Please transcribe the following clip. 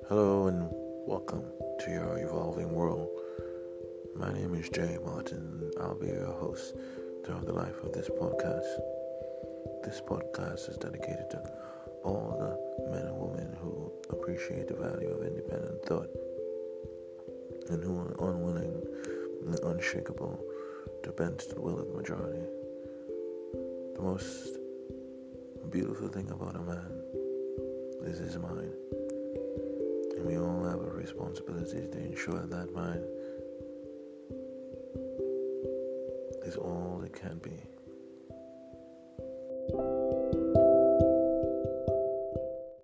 Hello and welcome to your evolving world. My name is Jay Martin. I'll be your host throughout the life of this podcast. This podcast is dedicated to all the men and women who appreciate the value of independent thought and who are unwilling and unshakable to bend to the will of the majority. The most beautiful thing about a man is his mind. And we all have a responsibility to ensure that mind is all it can be.